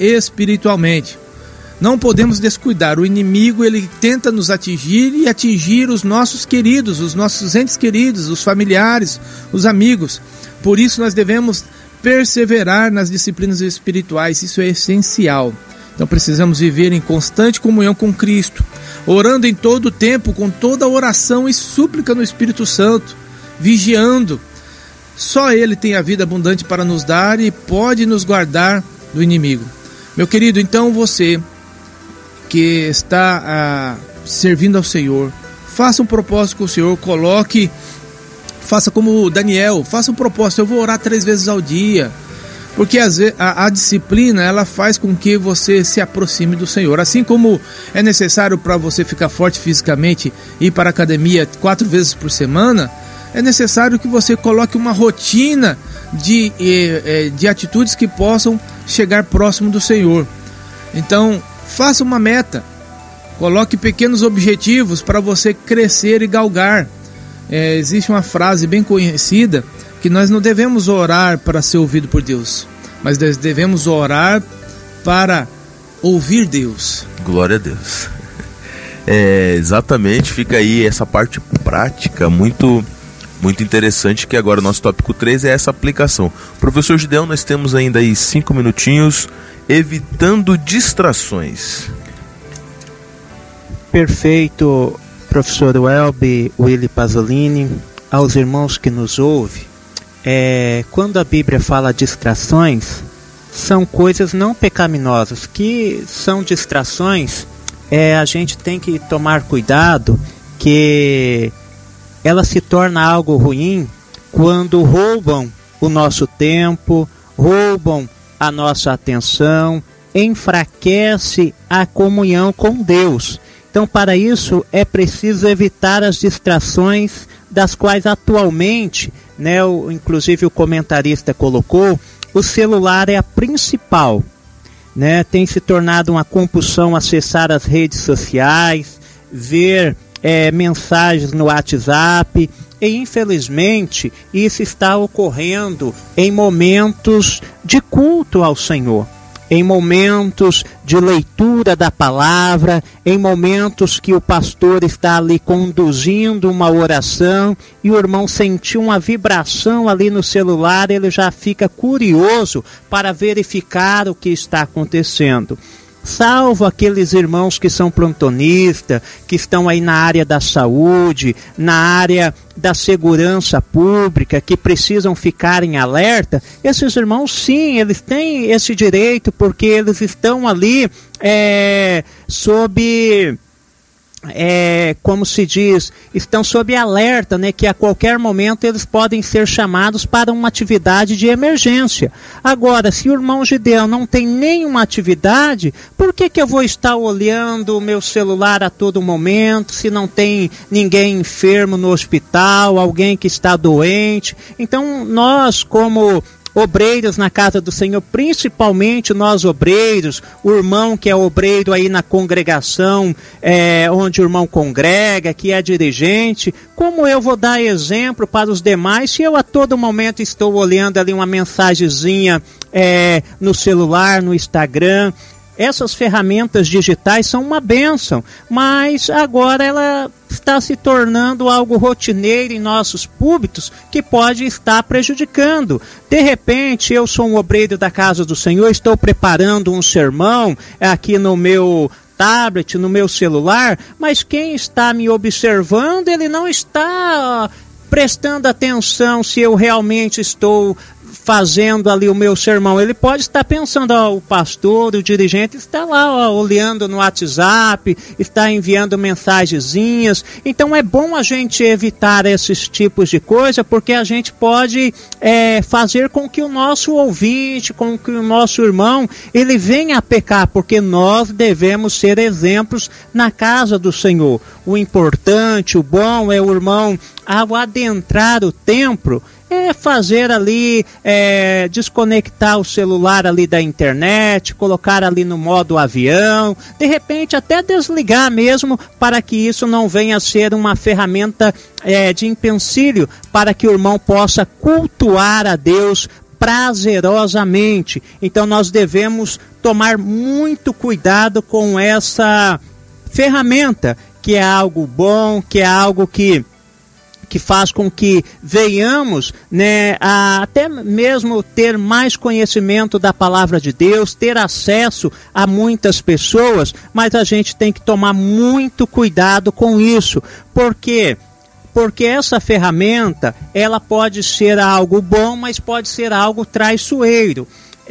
espiritualmente. Não podemos descuidar. O inimigo, ele tenta nos atingir e atingir os nossos queridos, os nossos entes queridos, os familiares, os amigos. Por isso nós devemos perseverar nas disciplinas espirituais. Isso é essencial. Então precisamos viver em constante comunhão com Cristo, orando em todo o tempo, com toda oração e súplica no Espírito Santo, vigiando. Só Ele tem a vida abundante para nos dar e pode nos guardar do inimigo. Meu querido, então você que está servindo ao Senhor, faça um propósito com o Senhor, faça como Daniel, faça um propósito: eu vou orar 3 vezes ao dia, porque a disciplina, ela faz com que você se aproxime do Senhor. Assim como é necessário para você ficar forte fisicamente, ir para a academia 4 vezes por semana, é necessário que você coloque uma rotina de atitudes que possam chegar próximo do Senhor. Então, faça uma meta, coloque pequenos objetivos para você crescer e galgar. Existe uma frase bem conhecida, que nós não devemos orar para ser ouvido por Deus, mas nós devemos orar para ouvir Deus. Glória a Deus. Exatamente, fica aí essa parte prática muito interessante, que agora o nosso tópico 3 é essa aplicação. Professor Gideão, nós temos ainda aí 5 minutinhos, evitando distrações. Perfeito, professor Welby, Willy Pasolini, aos irmãos que nos ouvem. Quando a Bíblia fala distrações, são coisas não pecaminosas, que são distrações. A gente tem que tomar cuidado, que ela se torna algo ruim quando roubam o nosso tempo, roubam a nossa atenção, enfraquece a comunhão com Deus. Então, para isso é preciso evitar as distrações, das quais atualmente, inclusive o comentarista colocou, o celular é a principal. Tem se tornado uma compulsão acessar as redes sociais, ver mensagens no WhatsApp, e infelizmente isso está ocorrendo em momentos de culto ao Senhor, em momentos de leitura da palavra, em momentos que o pastor está ali conduzindo uma oração e o irmão sentiu uma vibração ali no celular, ele já fica curioso para verificar o que está acontecendo. Salvo aqueles irmãos que são plantonistas, que estão aí na área da saúde, na área da segurança pública, que precisam ficar em alerta, esses irmãos sim, eles têm esse direito, porque eles estão ali como se diz, estão sob alerta, que a qualquer momento eles podem ser chamados para uma atividade de emergência. Agora, se o irmão Gideão não tem nenhuma atividade, por que eu vou estar olhando o meu celular a todo momento, se não tem ninguém enfermo no hospital, alguém que está doente? Então, nós como obreiros na casa do Senhor, principalmente nós obreiros, o irmão que é obreiro aí na congregação, onde o irmão congrega, que é dirigente, como eu vou dar exemplo para os demais se eu a todo momento estou olhando ali uma mensagenzinha no celular, no Instagram? Essas ferramentas digitais são uma bênção, mas agora ela está se tornando algo rotineiro em nossos púlpitos, que pode estar prejudicando. De repente, eu sou um obreiro da casa do Senhor, estou preparando um sermão aqui no meu tablet, no meu celular, mas quem está me observando, ele não está prestando atenção se eu realmente estou fazendo ali o meu sermão. Ele pode estar pensando, o pastor, o dirigente está lá olhando no WhatsApp, está enviando mensagenzinhas. Então é bom a gente evitar esses tipos de coisa, porque a gente pode fazer com que o nosso ouvinte, com que o nosso irmão, ele venha a pecar, porque nós devemos ser exemplos na casa do Senhor. O importante, o bom é o irmão, ao adentrar o templo, fazer ali, desconectar o celular ali da internet, colocar ali no modo avião, de repente até desligar mesmo, para que isso não venha a ser uma ferramenta de empecilho, para que o irmão possa cultuar a Deus prazerosamente. Então nós devemos tomar muito cuidado com essa ferramenta, que é algo bom, que é algo que faz com que venhamos, né, a até mesmo ter mais conhecimento da palavra de Deus, ter acesso a muitas pessoas, mas a gente tem que tomar muito cuidado com isso. Por quê? Porque essa ferramenta, ela pode ser algo bom, mas pode ser algo traiçoeiro.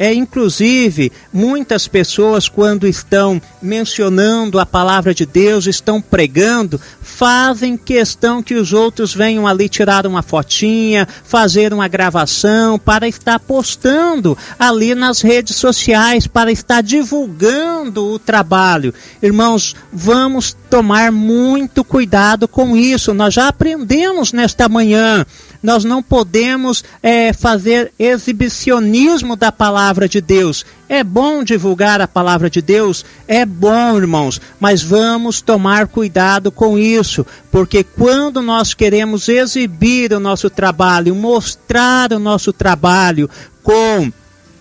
Inclusive, muitas pessoas, quando estão mencionando a palavra de Deus, estão pregando, fazem questão que os outros venham ali tirar uma fotinha, fazer uma gravação, para estar postando ali nas redes sociais, para estar divulgando o trabalho. Irmãos, vamos tomar muito cuidado com isso. Nós já aprendemos nesta manhã. Nós não podemos fazer exibicionismo da palavra de Deus. É bom divulgar a palavra de Deus? É bom, irmãos, mas vamos tomar cuidado com isso, porque quando nós queremos exibir o nosso trabalho, mostrar o nosso trabalho com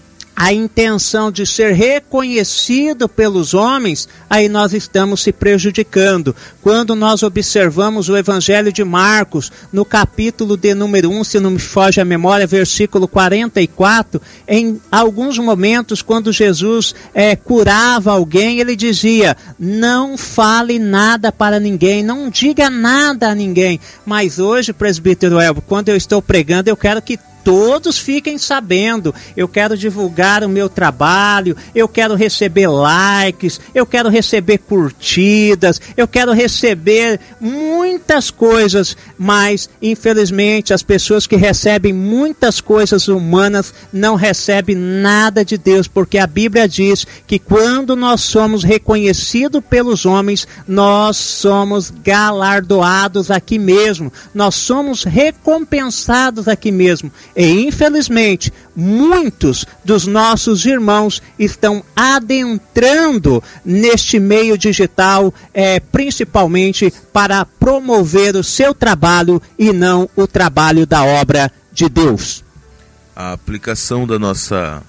a intenção de ser reconhecido pelos homens, aí nós estamos se prejudicando. Quando nós observamos o Evangelho de Marcos, no capítulo de número 1, se não me foge a memória, versículo 44, em alguns momentos, quando Jesus curava alguém, ele dizia: não fale nada para ninguém, não diga nada a ninguém. Mas hoje, presbítero Elbo, quando eu estou pregando, eu quero que todos fiquem sabendo, eu quero divulgar o meu trabalho, eu quero receber likes, eu quero receber curtidas, eu quero receber muitas coisas, mas infelizmente as pessoas que recebem muitas coisas humanas não recebem nada de Deus, porque a Bíblia diz que quando nós somos reconhecidos pelos homens, nós somos galardoados aqui mesmo, nós somos recompensados aqui mesmo. E infelizmente, muitos dos nossos irmãos estão adentrando neste meio digital, principalmente para promover o seu trabalho e não o trabalho da obra de Deus. A aplicação da nossa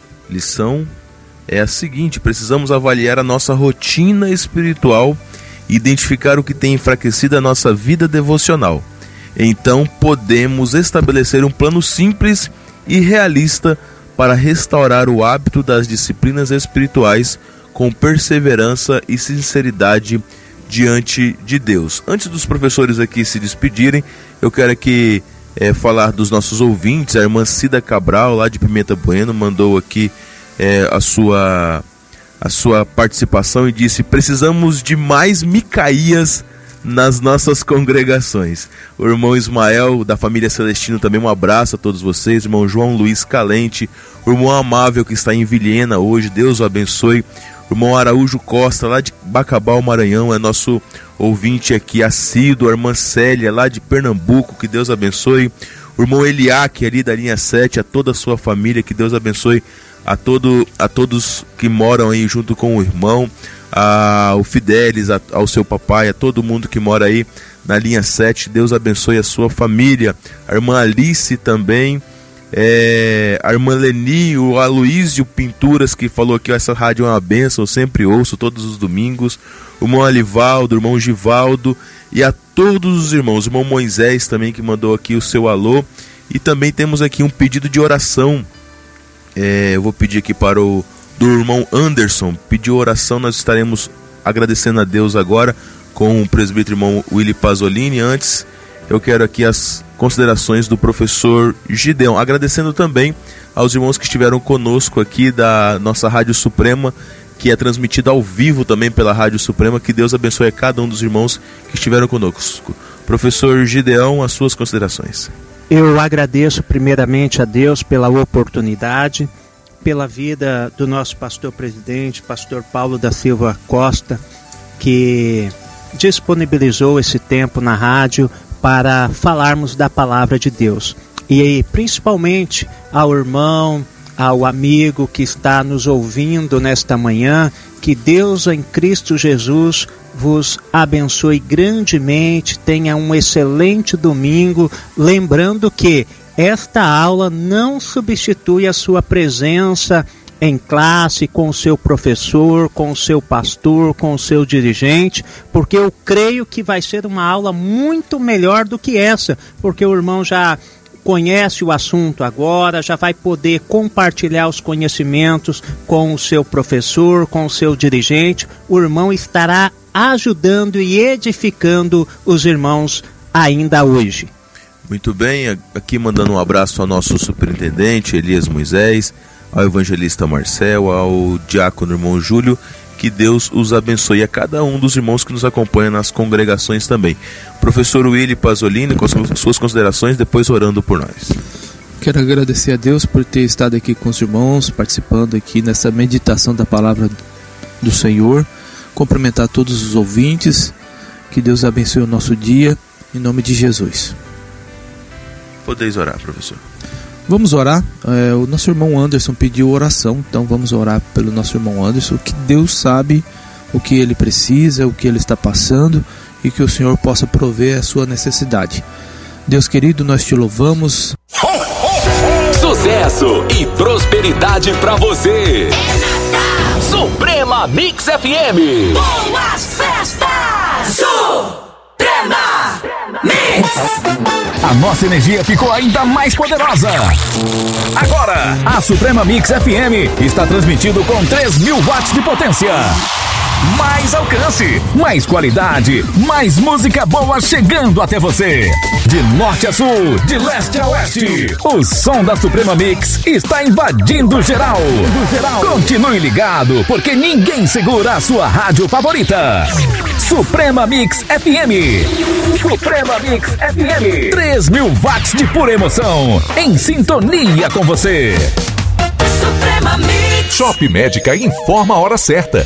lição é a seguinte: precisamos avaliar a nossa rotina espiritual e identificar o que tem enfraquecido a nossa vida devocional. Então podemos estabelecer um plano simples e realista para restaurar o hábito das disciplinas espirituais com perseverança e sinceridade diante de Deus. Antes dos professores aqui se despedirem, eu quero aqui falar dos nossos ouvintes. A irmã Cida Cabral, lá de Pimenta Bueno, mandou aqui a sua participação e disse: precisamos de mais Micaías nas nossas congregações. O irmão Ismael, da família Celestino, também um abraço a todos vocês. O irmão João Luiz Calente, o irmão Amável, que está em Vilhena hoje, Deus o abençoe. O irmão Araújo Costa, lá de Bacabal, Maranhão, é nosso ouvinte aqui assíduo. A irmã Célia, lá de Pernambuco, que Deus abençoe. O irmão Eliaque, ali da linha 7, a toda a sua família, que Deus abençoe a todos que moram aí junto com o irmão, ao Fidelis, ao seu papai, a todo mundo que mora aí na linha 7, Deus abençoe a sua família. A irmã Alice também, a irmã Leni, o Aloísio Pinturas, que falou que essa rádio é uma bênção, eu sempre ouço todos os domingos. O irmão Alivaldo, o irmão Givaldo e a todos os irmãos. O irmão Moisés também, que mandou aqui o seu alô. E também temos aqui um pedido de oração. Eu vou pedir aqui para do irmão Anderson, pediu oração. Nós estaremos agradecendo a Deus agora com o presbítero irmão Willy Pasolini. Antes, eu quero aqui as considerações do professor Gideon, agradecendo também aos irmãos que estiveram conosco aqui da nossa Rádio Suprema, que é transmitida ao vivo também pela Rádio Suprema. Que Deus abençoe a cada um dos irmãos que estiveram conosco. Professor Gideon, as suas considerações. Eu agradeço primeiramente a Deus pela oportunidade, pela vida do nosso pastor-presidente, pastor Paulo da Silva Costa, que disponibilizou esse tempo na rádio para falarmos da palavra de Deus. E principalmente ao irmão, ao amigo que está nos ouvindo nesta manhã, que Deus em Cristo Jesus vos abençoe grandemente, tenha um excelente domingo, lembrando que esta aula não substitui a sua presença em classe, com o seu professor, com o seu pastor, com o seu dirigente, porque eu creio que vai ser uma aula muito melhor do que essa, porque o irmão já conhece o assunto agora, já vai poder compartilhar os conhecimentos com o seu professor, com o seu dirigente. O irmão estará ajudando e edificando os irmãos ainda hoje. Muito bem, aqui mandando um abraço ao nosso superintendente Elias Moisés, ao evangelista Marcel, ao diácono irmão Júlio. Que Deus os abençoe, a cada um dos irmãos que nos acompanha nas congregações também. Professor Willy Pasolini, com as suas considerações, depois orando por nós. Quero agradecer a Deus por ter estado aqui com os irmãos, participando aqui nessa meditação da palavra do Senhor. Cumprimentar todos os ouvintes. Que Deus abençoe o nosso dia, em nome de Jesus. Podeis orar, professor. Vamos orar. O nosso irmão Anderson pediu oração, então vamos orar pelo nosso irmão Anderson, que Deus sabe o que ele precisa, o que ele está passando, e que o Senhor possa prover a sua necessidade. Deus querido, nós te louvamos. Sucesso e prosperidade para você. Suprema Mix FM. Boas festas! Suprema Mix! A nossa energia ficou ainda mais poderosa. Agora, a Suprema Mix FM está transmitindo com 3.000 watts de potência. Mais alcance, mais qualidade, mais música boa chegando até você. De norte a sul, de leste a oeste, o som da Suprema Mix está invadindo geral. Continue ligado, porque ninguém segura a sua rádio favorita. Suprema Mix FM. Suprema Mix FM. 3.000 watts de pura emoção, em sintonia com você. Suprema Mix. Shop Médica informa a hora certa.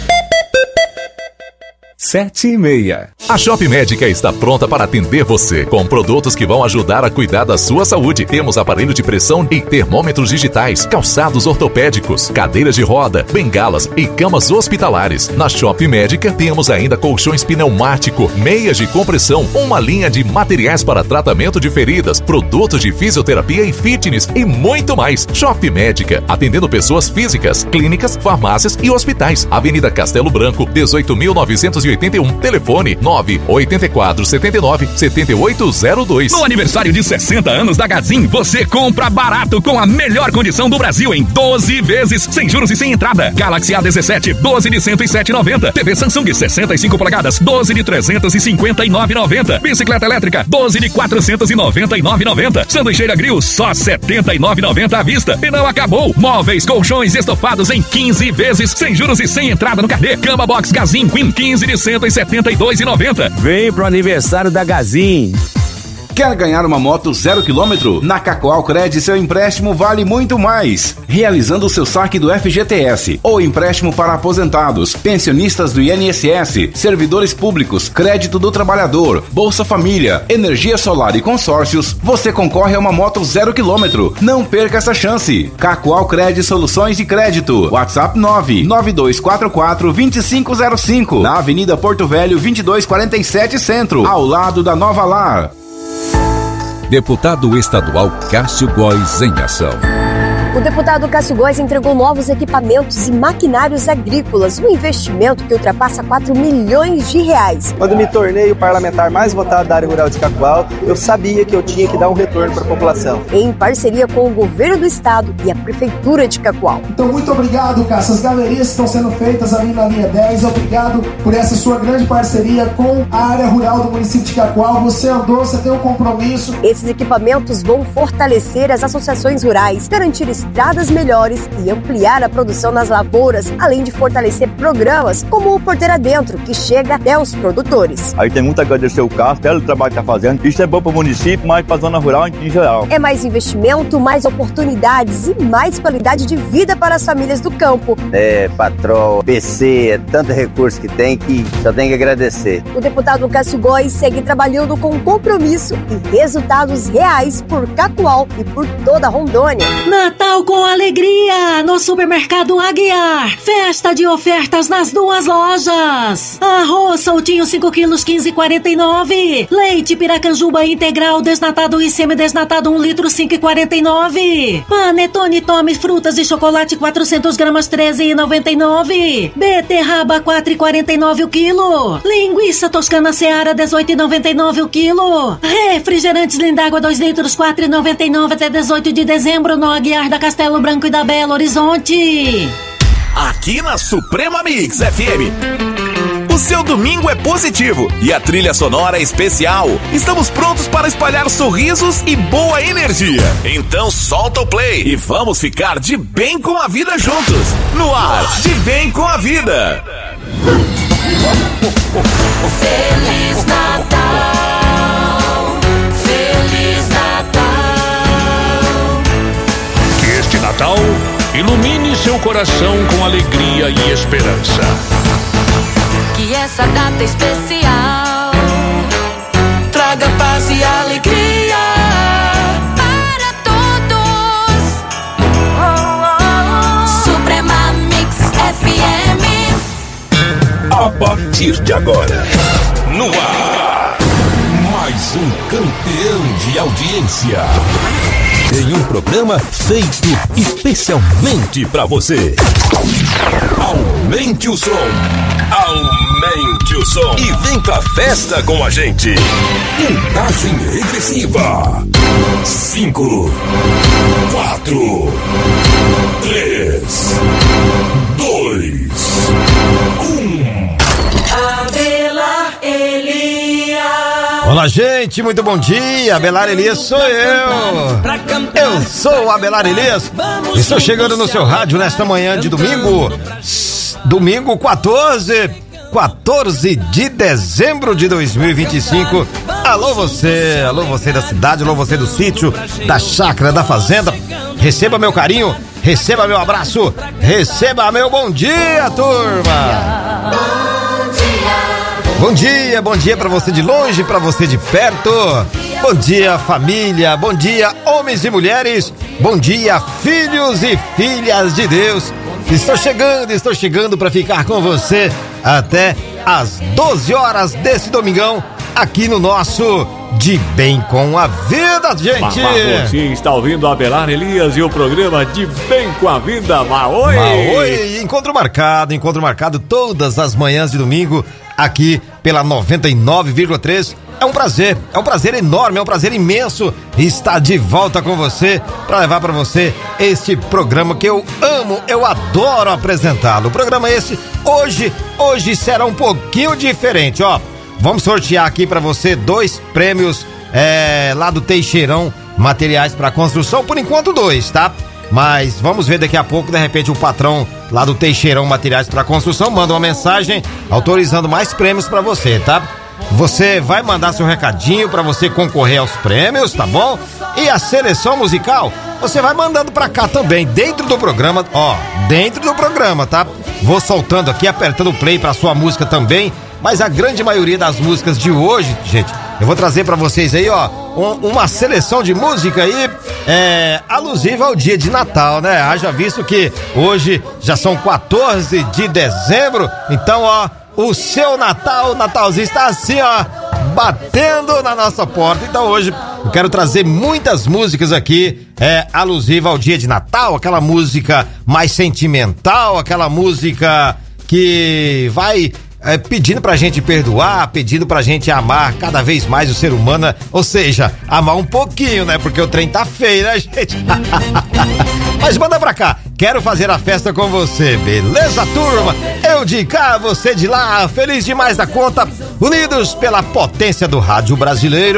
7:30. A Shop Médica está pronta para atender você com produtos que vão ajudar a cuidar da sua saúde. Temos aparelho de pressão e termômetros digitais, calçados ortopédicos, cadeiras de roda, bengalas e camas hospitalares. Na Shop Médica temos ainda colchões pneumático, meias de compressão, uma linha de materiais para tratamento de feridas, produtos de fisioterapia e fitness e muito mais. Shop Médica, atendendo pessoas físicas, clínicas, farmácias e hospitais. Avenida Castelo Branco, 18.981. Telefone 98479-7802. No aniversário de 60 anos da Gazin, você compra barato com a melhor condição do Brasil em 12 vezes, sem juros e sem entrada. Galaxy A17, 12 de 107,90. TV Samsung 65 polegadas, 12 de 359,90. Bicicleta elétrica, 12 de 499,90. Sanduicheira Grill, só 79,90 à vista. E não acabou. Móveis, colchões, estofados em 15 vezes, sem juros e sem entrada no carnê. Cama Box Gazin Queen, 15 de 172,90. Vem pro aniversário da Gazin. Quer ganhar uma moto 0 km? Na Cacoal Cred, seu empréstimo vale muito mais. Realizando o seu saque do FGTS ou empréstimo para aposentados, pensionistas do INSS, servidores públicos, crédito do trabalhador, Bolsa Família, energia solar e consórcios, você concorre a uma moto 0 km. Não perca essa chance. Cacoal Cred Soluções de Crédito. WhatsApp 99244-2505. Na Avenida Porto Velho 2247 Centro, ao lado da Nova Lar. Deputado estadual Cássio Góes em ação. O deputado Cássio Góes entregou novos equipamentos e maquinários agrícolas, um investimento que ultrapassa 4 milhões de reais. Quando me tornei o parlamentar mais votado da área rural de Cacoal, eu sabia que eu tinha que dar um retorno para a população. Em parceria com o governo do estado e a prefeitura de Cacoal. Então, muito obrigado, Cássio. As galerias estão sendo feitas ali na linha 10. Obrigado por essa sua grande parceria com a área rural do município de Cacoal. Você andou, você tem um compromisso. Esses equipamentos vão fortalecer as associações rurais, garantir estradas melhores e ampliar a produção nas lavouras, além de fortalecer programas como o Porteira Dentro, que chega até os produtores. Aí tem muito a agradecer o Cássio, pelo trabalho que está fazendo. Isso é bom para o município, mas para a zona rural em geral. É mais investimento, mais oportunidades e mais qualidade de vida para as famílias do campo. Patrol, PC, é tanto recurso que tem que só tem que agradecer. O deputado Cássio Góes segue trabalhando com compromisso e resultados reais por Cacoal e por toda Rondônia. Natal Natal com alegria no Supermercado Aguiar. Festa de ofertas nas duas lojas. Arroz soltinho 5 quilos 15,49. Leite Piracanjuba integral desnatado e semidesnatado 1 litro 5,49. Panetone Tome frutas e chocolate 400 gramas 13,99. Beterraba 4,49 o quilo. Linguiça toscana Seara 18,99 o quilo. Refrigerantes Lindágua 2 litros 4,99 até 18 de dezembro no Aguiar da Castelo Branco e da Belo Horizonte. Aqui na Suprema Mix FM. O seu domingo é positivo e a trilha sonora é especial. Estamos prontos para espalhar sorrisos e boa energia. Então solta o play e vamos ficar de bem com a vida juntos. No ar, de bem com a vida. Feliz Natal, Feliz Natal. Que este Natal ilumine seu coração com alegria e esperança. Que essa data especial traga paz e alegria para todos. Suprema Mix FM. A partir de agora, no ar, mais um campeão de audiência. Em um programa feito especialmente pra você. Aumente o som. Aumente o som. E vem pra festa com a gente. Contagem regressiva. 5, 4, 3, 2, 1. Abelar Elias. Olá, gente, muito bom dia. Abelar Elias sou eu. Eu sou o Abelar Elias. Estou chegando no seu rádio nesta manhã de domingo. Domingo 14 de dezembro de 2025. Alô você da cidade, alô você do sítio, da chácara, da fazenda. Receba meu carinho, receba meu abraço, receba meu bom dia, turma. Bom dia pra você de longe, pra você de perto. Bom dia, família, bom dia, homens e mulheres. Bom dia, filhos e filhas de Deus. Estou chegando pra ficar com você até às 12 horas desse domingão, aqui no nosso De Bem com a Vida, gente. Você está ouvindo a Abelar Elias e o programa De Bem com a Vida. Maoi! Maoi! Encontro marcado todas as manhãs de domingo, aqui pela 99,3. É um prazer enorme, é um prazer imenso estar de volta com você para levar para você este programa que eu amo, eu adoro apresentá-lo. O programa esse hoje será um pouquinho diferente, ó. Vamos sortear aqui para você 2 prêmios lá do Teixeirão Materiais para Construção, por enquanto 2, tá? Mas vamos ver daqui a pouco, de repente o patrão lá do Teixeirão Materiais para Construção manda uma mensagem autorizando mais prêmios para você, tá? Você vai mandar seu recadinho pra você concorrer aos prêmios, tá bom? E a seleção musical, você vai mandando pra cá também, dentro do programa, tá? Vou soltando aqui, apertando o play pra sua música também, mas a grande maioria das músicas de hoje, gente, eu vou trazer pra vocês aí, ó, uma seleção de música aí, alusiva ao dia de Natal, né? Haja visto que hoje já são 14 de dezembro, então, ó, o seu Natalzinho está assim, ó, batendo na nossa porta. Então hoje eu quero trazer muitas músicas aqui, alusiva ao dia de Natal, aquela música mais sentimental, aquela música que vai pedindo pra gente perdoar, pedindo pra gente amar cada vez mais o ser humano, ou seja, amar um pouquinho, né? Porque o trem tá feio, né, gente? Mas manda pra cá, quero fazer a festa com você, beleza, turma? Eu de cá, você de lá, feliz demais da conta, unidos pela potência do rádio brasileiro.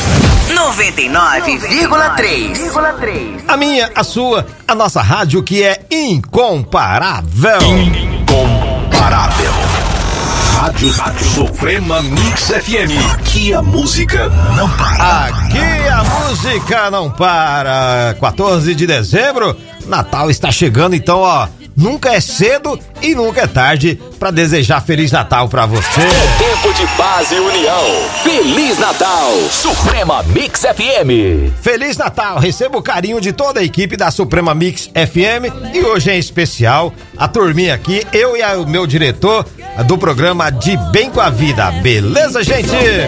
99,3. A minha, a sua, a nossa rádio que é incomparável. Incomparável. Rádio Suprema Mix FM. Aqui a música não para. Aqui a música não para. 14 de dezembro, Natal está chegando, então, ó, nunca é cedo e nunca é tarde para desejar Feliz Natal para você. É tempo de paz e união. Feliz Natal, Suprema Mix FM. Feliz Natal, receba o carinho de toda a equipe da Suprema Mix FM e hoje em especial a turminha aqui, eu e o meu diretor do programa De Bem com a Vida. Beleza, gente?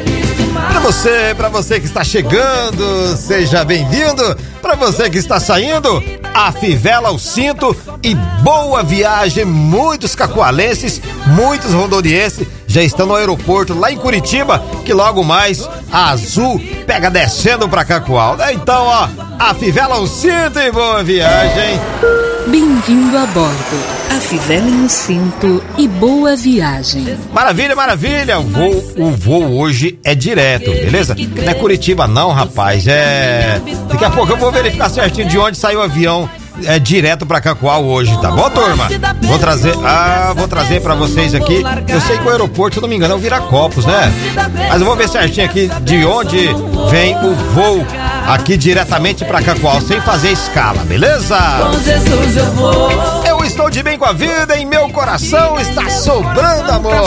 Pra você que está chegando, seja bem-vindo. Pra você que está saindo, afivela o cinto e boa viagem. Muitos cacoalenses, muitos rondonienses já estão no aeroporto lá em Curitiba, que logo mais a Azul pega descendo pra Cacoal. Então, ó, afivela o cinto e boa viagem. Bem-vindo a bordo. Afivelem o cinto e boa viagem. Maravilha, maravilha. O voo hoje é direto, beleza? Não é Curitiba não, rapaz. Daqui a pouco eu vou verificar certinho de onde saiu o avião direto pra Cacoal hoje, tá bom, turma? Vou trazer pra vocês aqui. Eu sei que o aeroporto, se não me engano, é o Viracopos, né? Mas eu vou ver certinho aqui de onde vem o voo aqui diretamente pra Cacoal, sem fazer escala, beleza? Com Jesus eu vou. Eu estou de bem com a vida, em meu coração está sobrando amor.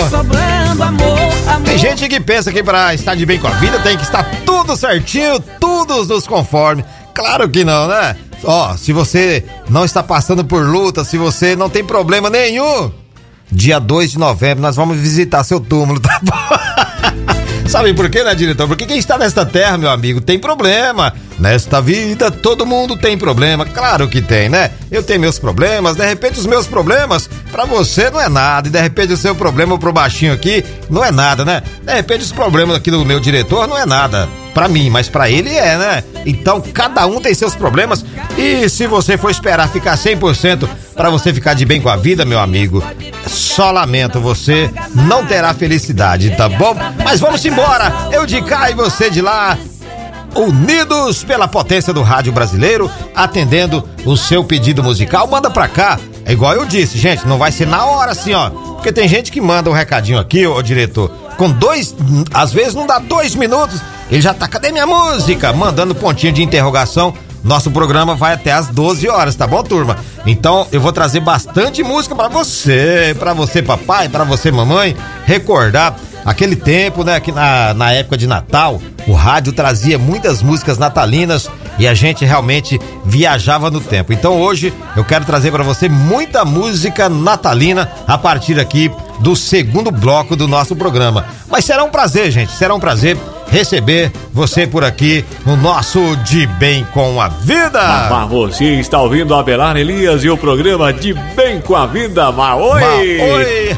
Tem gente que pensa que pra estar de bem com a vida tem que estar tudo certinho, tudo nos conforme. Claro que não, né? Ó, se você não está passando por luta, se você não tem problema nenhum, dia 2 de novembro nós vamos visitar seu túmulo, tá bom? Sabe por quê, né, diretor? Porque quem está nesta terra, meu amigo, tem problema. Nesta vida, todo mundo tem problema. Claro que tem, né? Eu tenho meus problemas, de repente os meus problemas pra você não é nada. E de repente o seu problema pro baixinho aqui não é nada, né? De repente os problemas aqui do meu diretor não é nada pra mim, mas pra ele é, né? Então cada um tem seus problemas. E se você for esperar ficar 100% pra você ficar de bem com a vida, meu amigo, só lamento, você não terá felicidade, tá bom? Mas vamos embora, eu de cá e você de lá, unidos pela potência do rádio brasileiro, atendendo o seu pedido musical. Manda pra cá, é igual eu disse, gente, não vai ser na hora assim, ó, porque tem gente que manda um recadinho aqui, ô diretor, com às vezes não dá 2 minutos, ele já tá, cadê minha música? Mandando pontinho de interrogação. Nosso programa vai até às 12 horas, tá bom, turma? Então eu vou trazer bastante música pra você papai, pra você mamãe, recordar aquele tempo, né, que na época de Natal, o rádio trazia muitas músicas natalinas e a gente realmente viajava no tempo. Então hoje eu quero trazer pra você muita música natalina a partir aqui do segundo bloco do nosso programa. Mas será um prazer, gente, será um prazer receber você por aqui no nosso De Bem com a Vida. Mas você está ouvindo a Abelar Elias e o programa De Bem com a Vida. Oi! É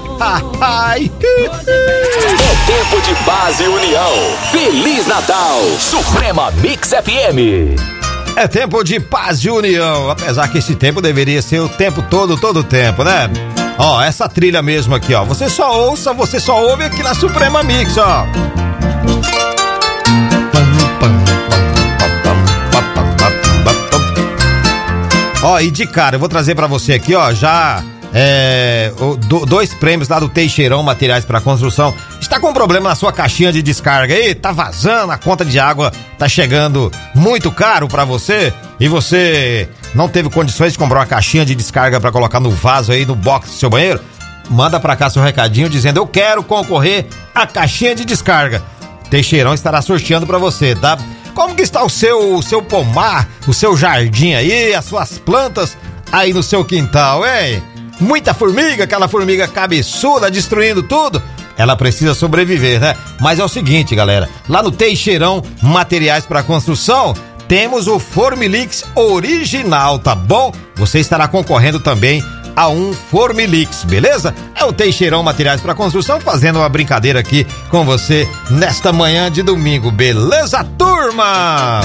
tempo de paz e união. Feliz Natal, Suprema Mix FM. É tempo de paz e união, apesar que esse tempo deveria ser o tempo todo o tempo, né? Ó, essa trilha mesmo aqui, ó, você só ouve aqui na Suprema Mix, ó. Ó, e de cara, eu vou trazer pra você aqui, ó, já 2 prêmios lá do Teixeirão Materiais para Construção. Está com problema na sua caixinha de descarga aí? Tá vazando, a conta de água tá chegando muito caro pra você e você não teve condições de comprar uma caixinha de descarga pra colocar no vaso aí, no box do seu banheiro? Manda pra cá seu recadinho dizendo: eu quero concorrer à caixinha de descarga. Teixeirão estará sorteando pra você, tá? Como que está o seu pomar, o seu jardim aí, as suas plantas aí no seu quintal, hein? Muita formiga, aquela formiga cabeçuda destruindo tudo. Ela precisa sobreviver, né? Mas é o seguinte, galera, lá no Teixeirão Materiais para Construção, temos o Formilix original, tá bom? Você estará concorrendo também a um Formilix, beleza? É o Teixeirão Materiais para Construção fazendo uma brincadeira aqui com você nesta manhã de domingo, beleza, turma?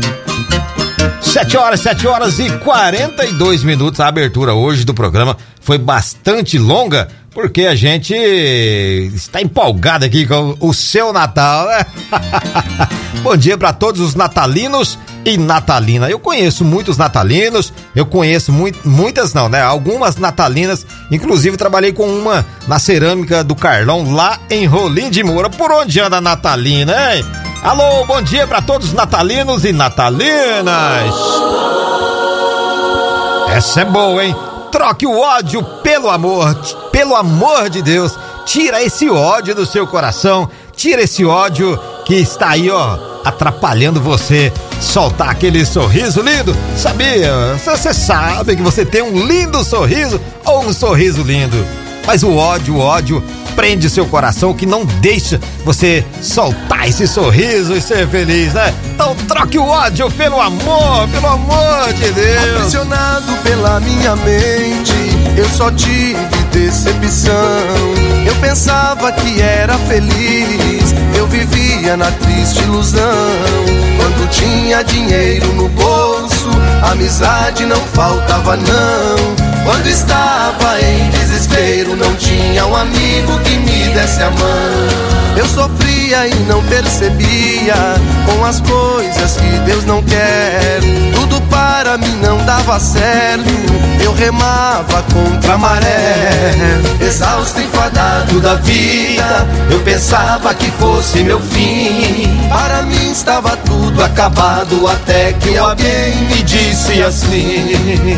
7 horas e 42 minutos. A abertura hoje do programa foi bastante longa, porque a gente está empolgado aqui com o seu Natal, né? Bom dia para todos os natalinos e natalina. Eu conheço muitos natalinos, eu conheço muitas não, né? Algumas natalinas, inclusive trabalhei com uma na cerâmica do Carlão, lá em Rolim de Moura. Por onde anda a natalina, hein? Alô, bom dia para todos os natalinos e natalinas. Essa é boa, hein? troque o ódio pelo amor. Pelo amor de Deus, tira esse ódio do seu coração. Tira esse ódio que está aí, ó, atrapalhando você soltar aquele sorriso lindo. Sabia? Você sabe que você tem um lindo sorriso ou um sorriso lindo. Mas o ódio prende seu coração, que não deixa você soltar esse sorriso e ser feliz, né? Então troque o ódio pelo amor de Deus. Aprisionado pela minha mente, eu só tive decepção. Eu pensava que era feliz, eu vivia na triste ilusão. Quando tinha dinheiro no bolso, amizade não faltava não. Quando estava em desespero, não tinha um amigo que me desse a mão. Eu sofria e não percebia com as coisas que Deus não quer. Tudo para mim não dava certo, eu remava contra a maré. Exausto, enfadado da vida, eu pensava que fosse meu fim. Para mim estava tudo acabado, até que alguém me disse assim: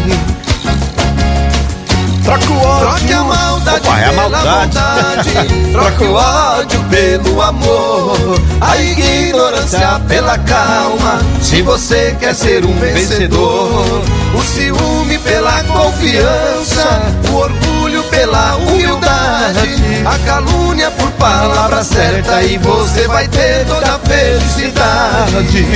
troca o ódio, troque a maldade pela bondade, troque o ódio pelo amor, a ignorância pela calma, se você quer ser um vencedor. O ciúme pela confiança, o orgulho pela humildade, a calúnia por palavra certa, e você vai ter toda a felicidade.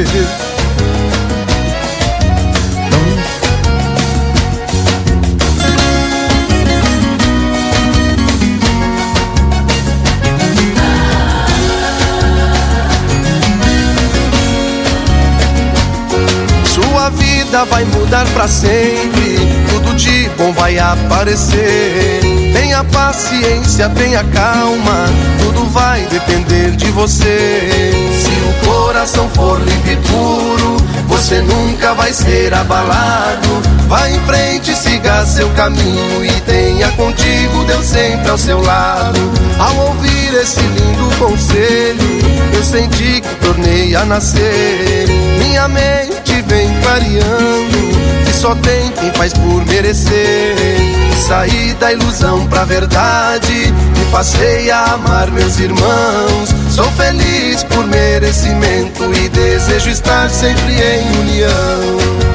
Vai mudar pra sempre, tudo de bom vai aparecer. Tenha paciência, tenha calma, tudo vai depender de você. Se o coração for limpo e puro, você nunca vai ser abalado. Vá em frente, siga seu caminho e tenha contigo Deus sempre ao seu lado. Ao ouvir esse lindo conselho, eu senti que tornei a nascer. Minha mente vem clareando, que só tem quem faz por merecer. Saí da ilusão pra verdade e passei a amar meus irmãos. Sou feliz por merecimento e desejo estar sempre em união.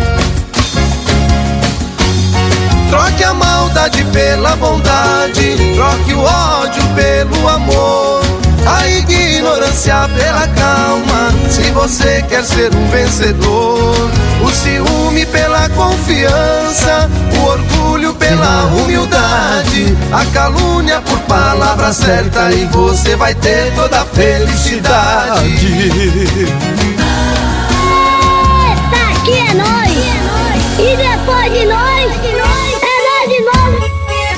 Troque a maldade pela bondade, troque o ódio pelo amor, a ignorância pela calma, se você quer ser um vencedor. O ciúme pela confiança, o orgulho pela humildade, a calúnia por palavra certa, e você vai ter toda a felicidade. Eita, aqui é nós! E depois de nós, é nós de novo!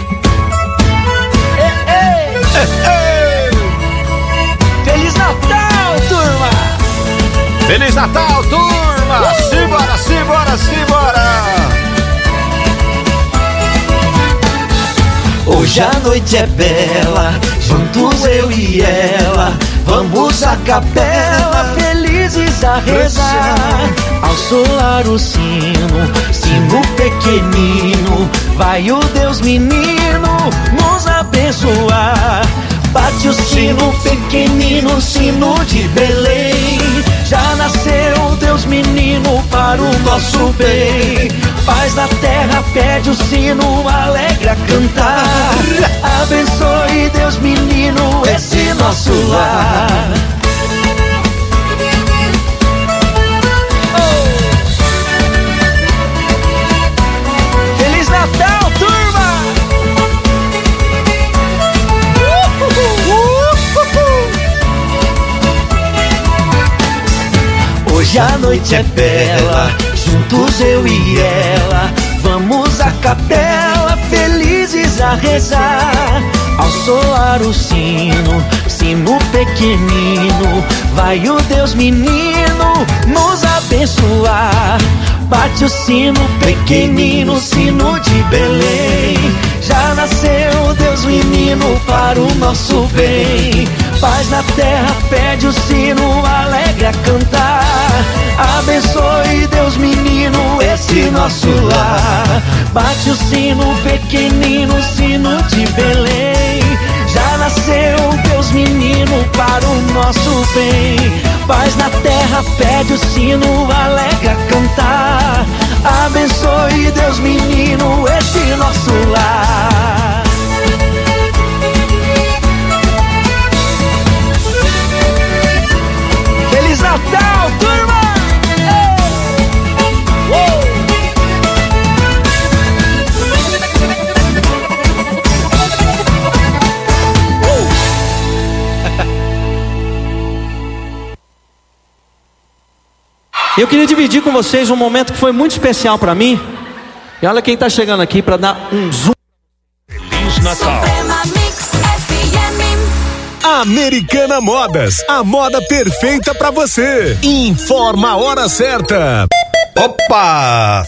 Feliz Natal, turma! Feliz Natal, turma! Simbora, simbora, simbora! Hoje a noite é bela, juntos eu e ela, vamos à capela, felizes a rezar. Ao soar o sino, sino pequenino, vai o Deus menino nos abençoar. Bate o sino pequenino, sino de Belém, já nasceu Deus menino para o nosso bem. Paz na terra, pede o sino, alegre a cantar. Abençoe Deus menino esse nosso lar. Feliz Natal, turma! Hoje a noite é bela, juntos eu e ela, vamos à capela, felizes a rezar. Ao soar o sino, sino pequenino, vai o Deus menino nos abençoar. Bate o sino pequenino, sino de Belém, já nasceu Deus menino para o nosso bem. Paz na terra, pede o sino, alegre a cantar. Abençoe Deus, menino, esse nosso lar. Bate o sino pequenino, sino de Belém. Já nasceu Deus, menino, para o nosso bem. Paz na terra, pede o sino, alegre a cantar. Abençoe Deus, menino, esse nosso lar. Feliz Natal, turma! Eu queria dividir com vocês um momento que foi muito especial para mim. E olha quem tá chegando aqui para dar um zoom. Feliz Natal. Americana Modas, a moda perfeita pra você. Informa a hora certa. Opa,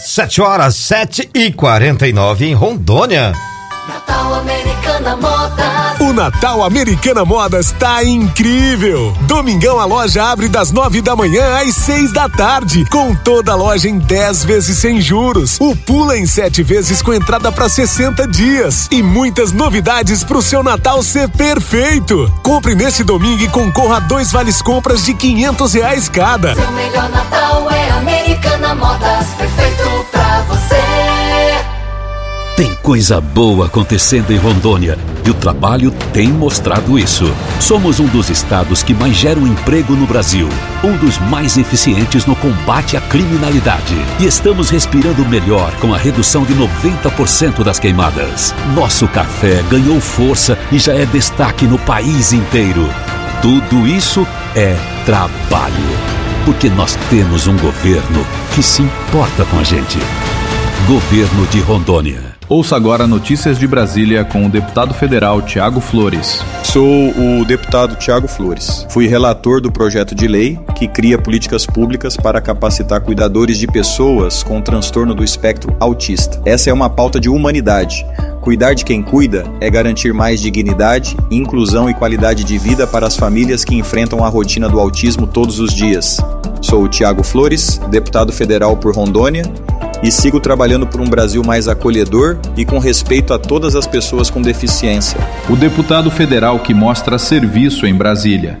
7h49 em Rondônia. Natal Americana Modas. O Natal Americana Modas tá incrível. Domingão a loja abre das 9 da manhã às 6 da tarde, com toda a loja em 10 vezes sem juros. O Pula em 7 vezes com entrada para 60 dias. E muitas novidades pro seu Natal ser perfeito. Compre nesse domingo e concorra a 2 vales compras de R$500 cada. Seu melhor Natal é Americana Modas, perfeito pra você. Tem coisa boa acontecendo em Rondônia e o trabalho tem mostrado isso. Somos um dos estados que mais geram emprego no Brasil, um dos mais eficientes no combate à criminalidade. E estamos respirando melhor com a redução de 90% das queimadas. Nosso café ganhou força e já é destaque no país inteiro. Tudo isso é trabalho, porque nós temos um governo que se importa com a gente. Governo de Rondônia. Ouça agora notícias de Brasília com o deputado federal Tiago Flores. Sou o deputado Tiago Flores. Fui relator do projeto de lei que cria políticas públicas para capacitar cuidadores de pessoas com transtorno do espectro autista. Essa é uma pauta de humanidade. Cuidar de quem cuida é garantir mais dignidade, inclusão e qualidade de vida para as famílias que enfrentam a rotina do autismo todos os dias. Sou o Tiago Flores, deputado federal por Rondônia, e sigo trabalhando por um Brasil mais acolhedor e com respeito a todas as pessoas com deficiência. O deputado federal que mostra serviço em Brasília.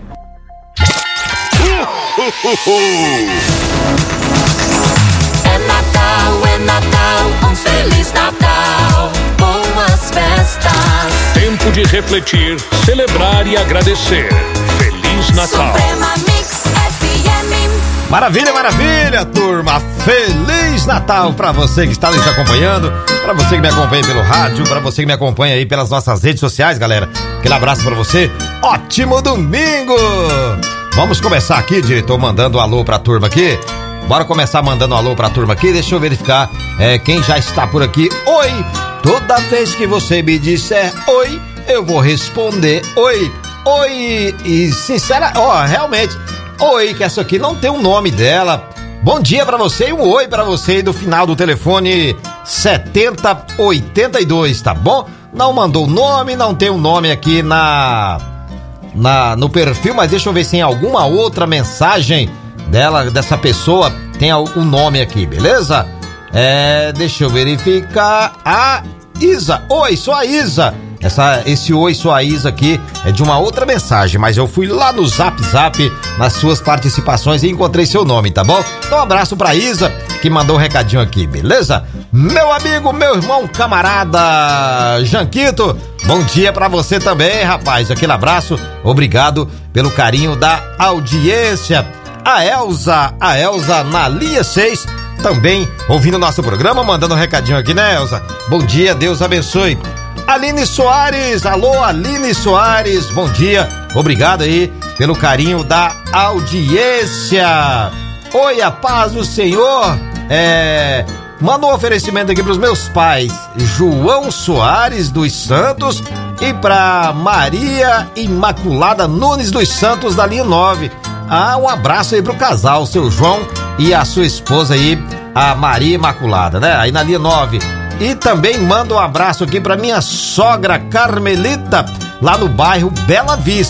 É Natal, um Feliz Natal, boas festas. Tempo de refletir, celebrar e agradecer. Feliz Natal. Suprema Mix FM. Maravilha, maravilha, turma! Feliz Natal pra você que está nos acompanhando, pra você que me acompanha pelo rádio, pra você que me acompanha aí pelas nossas redes sociais, galera. Aquele abraço pra você. Ótimo domingo! Vamos começar aqui, diretor, mandando um alô pra turma aqui. Bora começar mandando um alô pra turma aqui. Deixa eu verificar quem já está por aqui. Oi! Toda vez que você me disser oi, eu vou responder oi. Oi! E sincera, realmente... Oi, que essa aqui não tem um nome dela. Bom dia pra você e um oi pra você aí do final do telefone 7082, tá bom? Não mandou nome, não tem um nome aqui no perfil, mas deixa eu ver se tem alguma outra mensagem dessa pessoa tem um nome aqui, beleza? Deixa eu verificar. A Isa. Oi, sou a Isa. Esse oi, sou a Isa aqui é de uma outra mensagem, mas eu fui lá no Zap nas suas participações e encontrei seu nome, tá bom? Então um abraço pra Isa que mandou um recadinho aqui, beleza? Meu amigo, meu irmão, camarada Janquito, bom dia pra você também, rapaz. Aquele abraço, obrigado pelo carinho da audiência. A Elza na linha 6, também ouvindo o nosso programa, mandando um recadinho aqui, né, Elza? Bom dia, Deus abençoe. Aline Soares, alô Aline Soares, bom dia, obrigado aí pelo carinho da audiência. Oi, a paz do Senhor. Manda um oferecimento aqui pros meus pais, João Soares dos Santos, e pra Maria Imaculada Nunes dos Santos da linha 9. Um abraço aí pro casal, seu João e a sua esposa aí, a Maria Imaculada, né? Aí na linha 9. E também mando um abraço aqui pra minha sogra Carmelita, lá no bairro Bela Vista.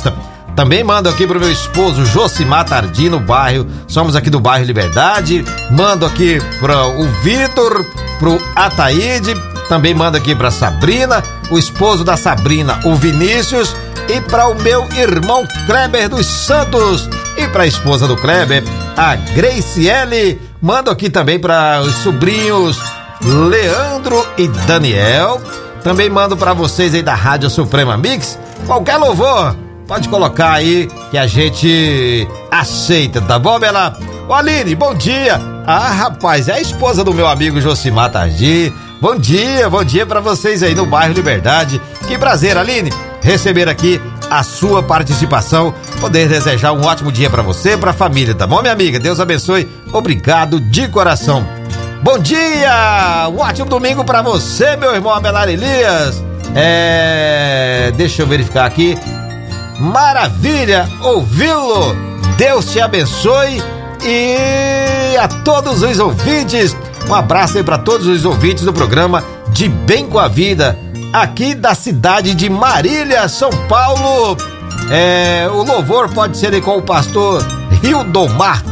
Também mando aqui pro meu esposo Josimar Tardino, bairro, somos aqui do bairro Liberdade. Mando aqui para o Vitor, pro Ataíde. Também mando aqui pra Sabrina, o esposo da Sabrina, o Vinícius. E para o meu irmão Kleber dos Santos. E para a esposa do Kleber, a Graciele. Mando aqui também para os sobrinhos Leandro e Daniel. Também mando para vocês aí da Rádio Suprema Mix. Qualquer louvor, pode colocar aí que a gente aceita, tá bom, Bela? Ô Aline, bom dia. Ah, rapaz, é a esposa do meu amigo Josimar Tardi. Bom dia pra vocês aí no bairro Liberdade. Que prazer, Aline, receber aqui a sua participação, poder desejar um ótimo dia pra você, pra família, tá bom, minha amiga? Deus abençoe, obrigado de coração. Bom dia, um ótimo domingo pra você, meu irmão Abelar Elias. Deixa eu verificar aqui. Maravilha ouvi-lo, Deus te abençoe. E a todos os ouvintes, um abraço aí pra todos os ouvintes do programa De Bem com a Vida, aqui da cidade de Marília, São Paulo. O louvor pode ser aí com o pastor Hildomar.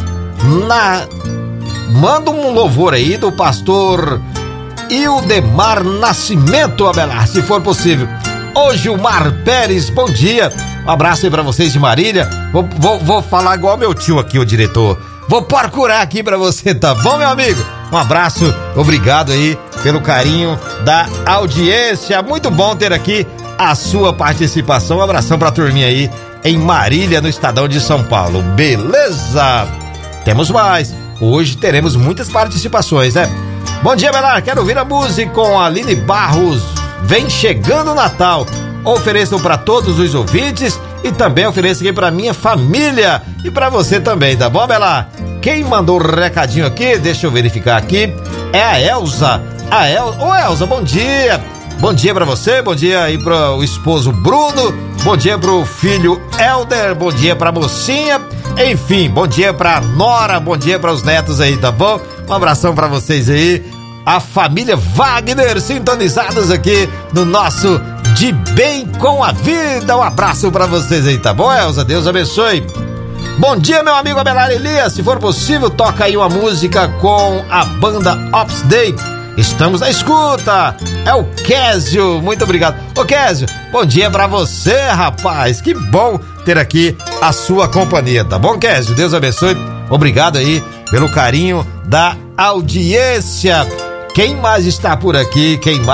Manda um louvor aí do pastor Hildemar Nascimento, Abelar, se for possível. Ô Gilmar Pérez, bom dia. Um abraço aí pra vocês de Marília. Vou falar igual meu tio aqui, o diretor. Vou procurar aqui pra você, tá bom, meu amigo? Um abraço, obrigado aí pelo carinho da audiência. Muito bom ter aqui a sua participação. Um abração pra turminha aí em Marília, no estadão de São Paulo. Beleza? Temos mais. Hoje teremos muitas participações, né? Bom dia, Belar. Quero ouvir a música com a Aline Barros. Vem chegando o Natal. Ofereço para todos os ouvintes e também ofereço aqui para minha família e para você também, tá bom, Belar? Quem mandou o recadinho aqui, deixa eu verificar aqui, é a Elza. Ô Elza, bom dia. Bom dia pra você, bom dia aí pro esposo Bruno, bom dia pro filho Helder, bom dia pra mocinha, enfim, bom dia pra nora, bom dia para os netos aí, tá bom? Um abração pra vocês aí, a família Wagner sintonizados aqui no nosso De Bem com a Vida. Um abraço pra vocês aí, tá bom, Elza? Deus abençoe. Bom dia, meu amigo Abelar Elias. Se for possível, toca aí uma música com a banda Ops Day. Estamos na escuta. É o Késio. Muito obrigado. Ô Késio, bom dia pra você, rapaz. Que bom ter aqui a sua companhia, tá bom, Késio? Deus abençoe. Obrigado aí pelo carinho da audiência. Quem mais está por aqui?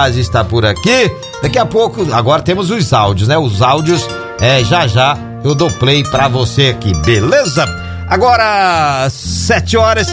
Daqui a pouco, agora temos os áudios, né? Os áudios, já eu dou play pra você aqui, beleza? Agora, 7 horas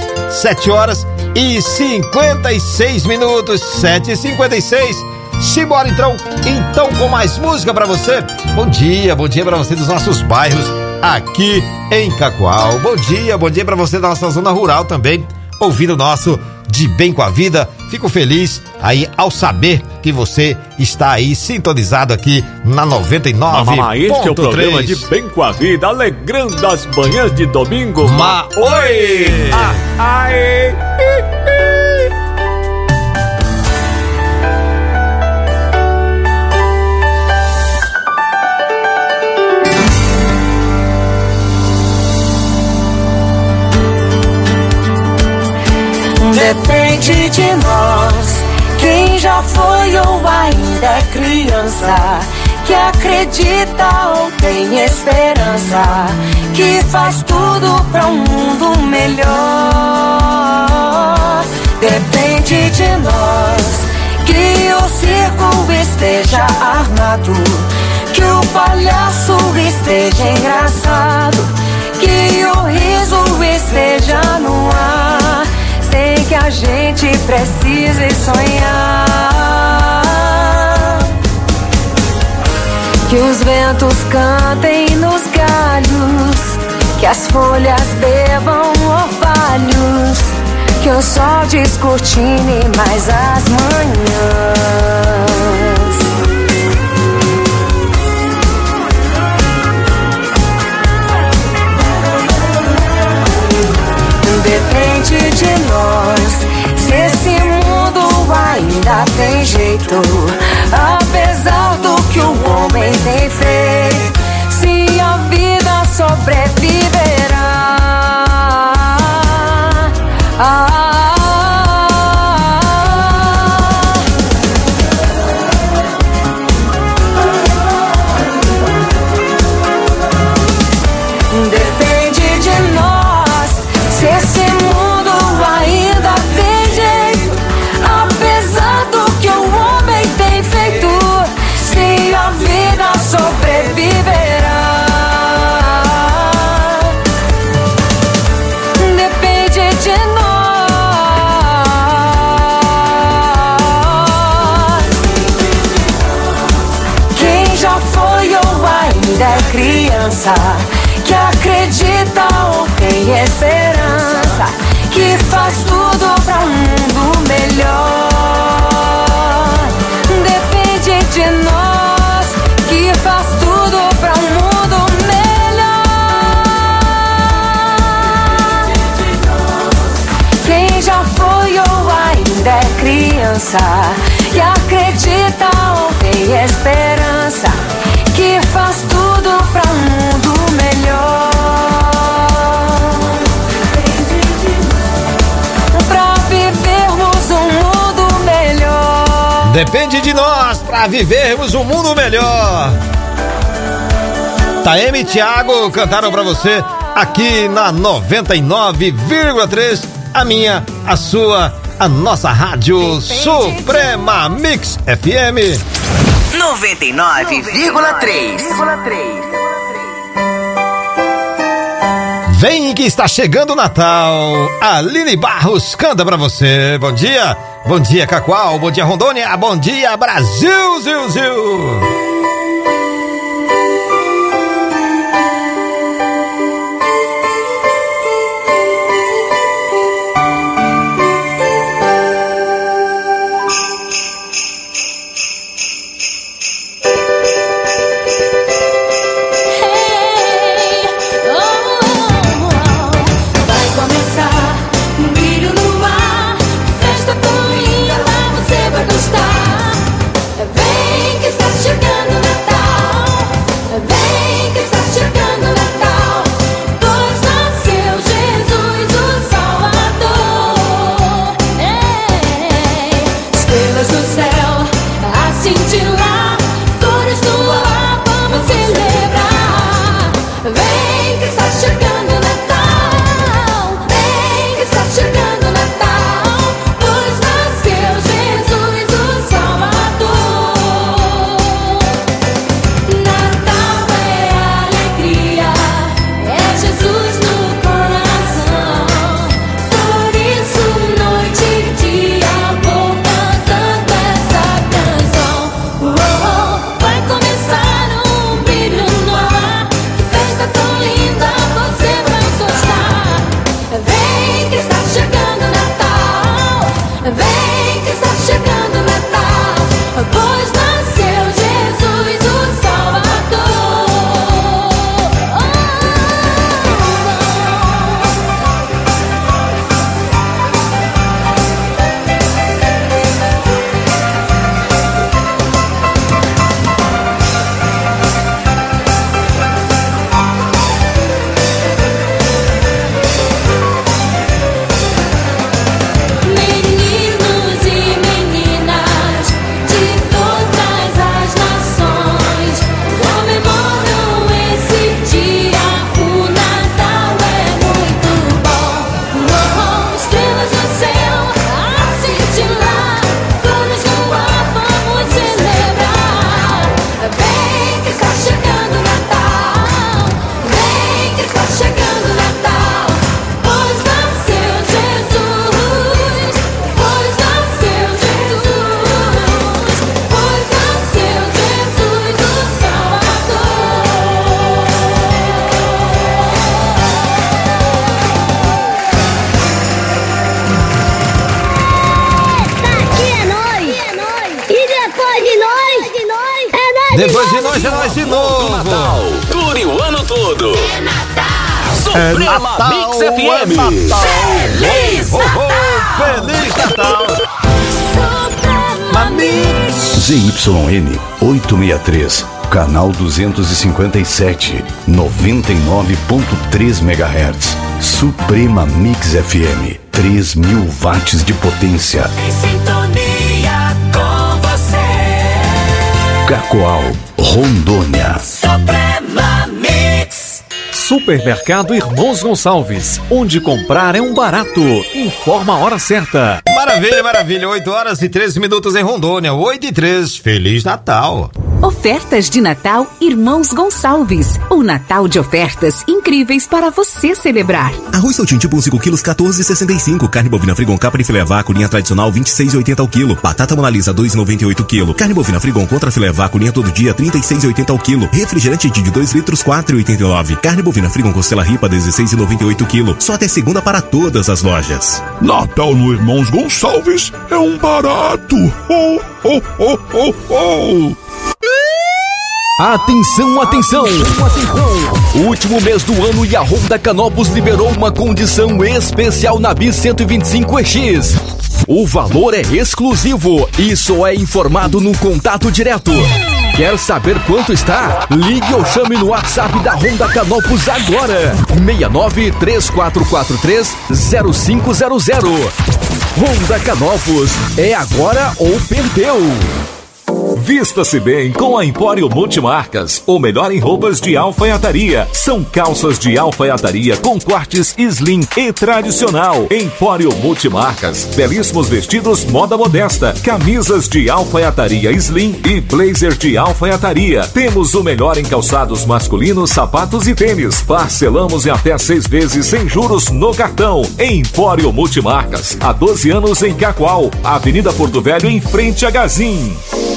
e 56 minutos, 7h56. Simbora então com mais música pra você. Bom dia pra você dos nossos bairros aqui em Cacoal. Bom dia pra você da nossa zona rural também, ouvindo o nosso De Bem com a Vida. Fico feliz aí ao saber que você está aí sintonizado aqui na 99.3. Este é o programa De Bem com a Vida, alegrando as manhãs de domingo. Oi! Depende de nós, quem já foi ou ainda é criança, que acredita ou tem esperança, que faz tudo pra um mundo melhor. Depende de nós, que o circo esteja armado, que o palhaço esteja engraçado, que o riso esteja no ar, sem que a gente precise sonhar. Que os ventos cantem nos galhos, que as folhas bebam orvalhos, que o sol descortine mais as manhãs. Depende de nós, se esse mundo ainda tem jeito, apesar do que o homem tem feito. Se a vida viverá. Depende de nós. Quem já foi ou ainda é criança, que acredita ou tem esperança, que faz tudo pra um mundo melhor. Depende de nós, que faz tudo pra um mundo melhor. Quem já foi ou ainda é criança, que acredita ou tem esperança, que faz tudo pra um mundo melhor. Pra vivermos um mundo melhor. Depende de nós pra vivermos um mundo melhor. Taeme e Thiago cantaram pra você aqui na 99,3, a minha, a sua, a nossa rádio Suprema Mix FM 99,3. Vem que está chegando o Natal. Aline Barros canta pra você. Bom dia. Bom dia, Cacoal. Bom dia, Rondônia. Bom dia, Brasil, Zil, Zil. Depois de nós, é nós de novo. Natal, dure o ano todo. É Natal. Suprema Natal, Mix FM. Natal. Feliz Natal. Feliz Natal. Suprema Mix. ZYN 863, canal 257, 99.3 MHz. Suprema Mix FM, 3.000 watts de potência. Em sintonia com você. Cacoal, Rondônia. Suprema Mix. Supermercado Irmãos Gonçalves, onde comprar é um barato. Informa a hora certa. Maravilha, maravilha. 8 horas e 13 minutos em Rondônia. 8 e 13. Feliz Natal. Ofertas de Natal Irmãos Gonçalves. O Natal de ofertas incríveis para você celebrar. Arroz Saltinho tipo 5 quilos, 14,65. Carne bovina Frigon Capa de filé a vácuo, linha tradicional, 26,80 ao quilo. Batata Mona Lisa, 2,98 quilo. Carne bovina Frigon contra filé a vácuo, linha todo dia, 36,80 ao quilo. Refrigerante de 2 litros, 4,89. Carne bovina Frigon Costela Ripa, 16,98 quilo. Só até segunda para todas as lojas. Natal no Irmãos Gonçalves é um barato. Ho, ho, ho, ho, ho. Atenção, atenção! O último mês do ano e a Honda Canopus liberou uma condição especial na Bis 125EX. O valor é exclusivo e só é informado no contato direto. Quer saber quanto está? Ligue ou chame no WhatsApp da Honda Canopus agora. 6934430500. Honda Canopus, é agora ou perdeu. Vista-se bem com a Empório Multimarcas, o melhor em roupas de alfaiataria. São calças de alfaiataria com cortes slim e tradicional. Empório Multimarcas, belíssimos vestidos moda modesta, camisas de alfaiataria slim e blazer de alfaiataria. Temos o melhor em calçados masculinos, sapatos e tênis. Parcelamos em até 6 vezes sem juros no cartão. Empório Multimarcas, há 12 anos em Cacoal, Avenida Porto Velho, em frente a Gazin.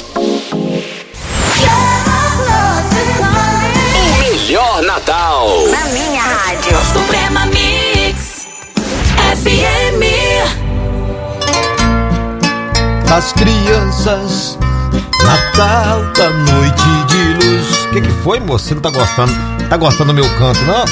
Melhor Natal na minha rádio. Suprema Mix FM. As crianças, Natal da noite de luz. O que foi, moço? Você não tá gostando? Tá gostando do meu canto, não?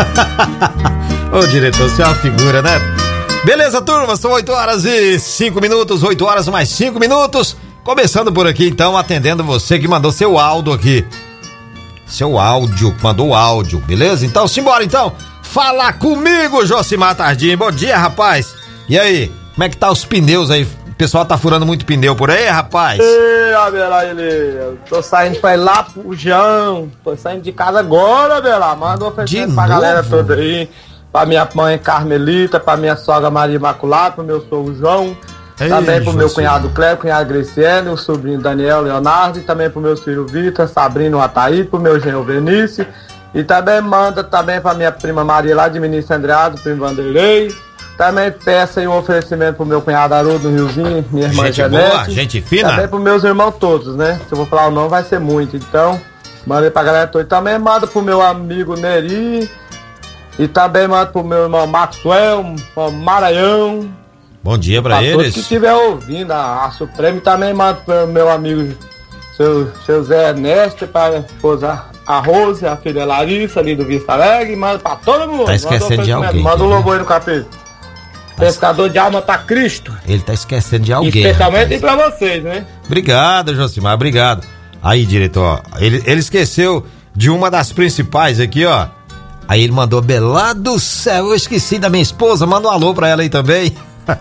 Ô, diretor, você é uma figura, né? Beleza, turma, são 8 horas e 5 minutos, 8 horas mais 5 minutos. Começando por aqui, então, atendendo você que mandou seu áudio aqui. Seu áudio, mandou o áudio, beleza? Então, simbora, então. Fala comigo, Josimar Tardim. Bom dia, rapaz. E aí, como é que tá os pneus aí? O pessoal tá furando muito pneu por aí, rapaz? Ei, Abelar, eu tô saindo pra ir lá pro João. Tô saindo de casa agora, Abelar. Manda um oferecimento pra galera toda aí. Pra minha mãe Carmelita, pra minha sogra Maria Imaculada, pro meu sogro João. Ei, também pro meu Jesus. cunhado Cléber, cunhado Graciane, o sobrinho Daniel Leonardo, e também pro meu filho Vitor, Sabrina Ataí, pro meu genro Benício, e também manda também pra minha prima Maria lá de Ministro Andreado, primo Vanderlei. Também peço aí um oferecimento pro meu cunhado Haroldo no Riozinho, minha irmã Gente Janete. boa, gente fina. Também pros meus irmãos todos, né? Se eu vou falar o nome vai ser muito, então manda aí pra galera toda. E também manda pro meu amigo Neri, e também manda pro meu irmão Maxwell, pro Maranhão. Bom dia pra Todos eles. que estiver ouvindo a Suprema, também mando para o meu amigo seu Zé Ernesto, para a esposa a Rose, a filha Larissa, ali do Vista Alegre, manda para todo mundo. Tá esquecendo de alguém. Manda um logo aí no capítulo. Pescador de alma tá Cristo. Ele tá esquecendo de alguém. Especialmente para vocês, né? Obrigado, Josimar, obrigado. Aí, diretor, ó, ele esqueceu de uma das principais aqui, ó. Aí ele mandou, Belá do céu, eu esqueci da minha esposa, manda um alô pra ela aí também.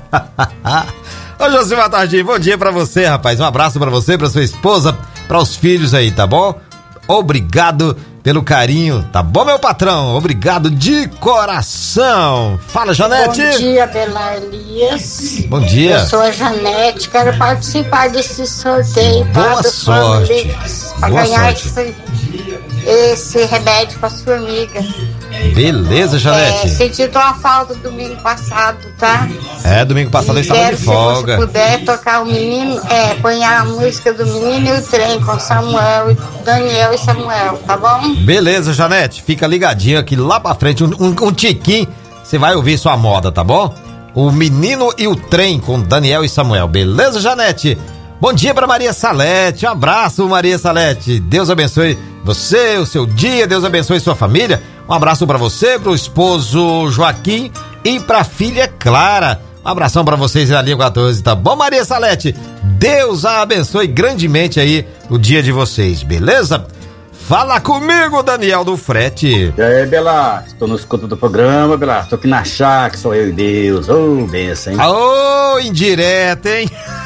Ô, Josimar Tardim, bom dia pra você, rapaz. Um abraço pra você, pra sua esposa, pra os filhos aí, tá bom? Obrigado pelo carinho, tá bom, meu patrão? Obrigado de coração. Fala, Janete. Bom dia, Belar Elias. Bom dia. Eu sou a Janete, quero participar desse sorteio. Boa sorte. Pra Boa ganhar sorte. esse remédio para as formigas. Beleza, Janete. Senti tua falta domingo passado, tá? Domingo passado eu estava de folga. Se você puder tocar o menino, põe a música do Menino e o Trem com Samuel, Daniel e Samuel, tá bom? Beleza, Janete, fica ligadinho aqui lá pra frente, um tiquinho, você vai ouvir sua moda, tá bom? O Menino e o Trem com Daniel e Samuel, beleza, Janete? Bom dia pra Maria Salete, um abraço, Maria Salete, Deus abençoe você, o seu dia, Deus abençoe sua família, um abraço pra você, pro esposo Joaquim e pra filha Clara, um abração pra vocês na linha 14, tá bom, Maria Salete? Deus a abençoe grandemente aí o dia de vocês, beleza? Fala comigo, Daniel do Frete. E aí, Bela, estou no escuta do programa, Bela, estou aqui na chácara, sou eu e Deus, benção, hein? Ô, indireta, hein?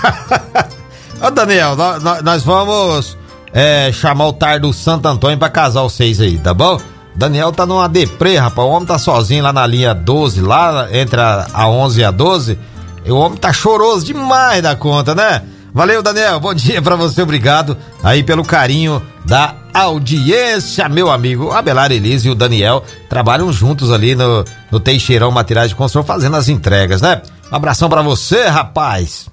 Ô, Daniel, nós vamos chamar o Tar do Santo Antônio pra casar vocês aí, tá bom? Daniel tá numa deprê, rapaz. O homem tá sozinho lá na linha 12, lá entre a 11 e a 12. E o homem tá choroso demais da conta, né? Valeu, Daniel. Bom dia pra você. Obrigado aí pelo carinho da audiência, meu amigo. A Abelar Elise e o Daniel trabalham juntos ali no Teixeirão Materiais de Construção, fazendo as entregas, né? Um abração pra você, rapaz.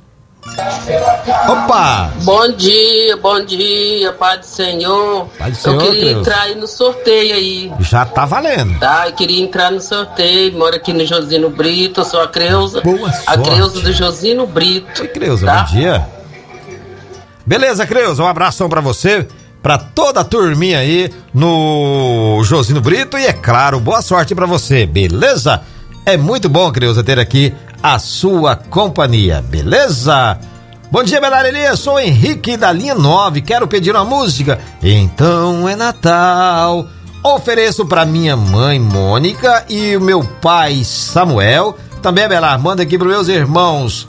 Opa! Bom dia, Pai do Senhor. Pai do Senhor, eu queria Deus. entrar aí no sorteio aí. Já tá valendo. Tá, eu queria entrar no sorteio. Moro aqui no Josino Brito, eu sou a Creuza. Boa a sorte. Creuza do Josino Brito. Oi, Creuza, tá? bom dia. Beleza, Creuza, um abração pra você, pra toda a turminha aí no Josino Brito e, é claro, boa sorte pra você, beleza? É muito bom, Creuza, ter aqui a sua companhia, beleza? Bom dia, Abelar Elias, sou o Henrique da linha 9, quero pedir uma música. Então é Natal. Ofereço pra minha mãe Mônica e o meu pai Samuel. Também, Abelar, manda aqui pros meus irmãos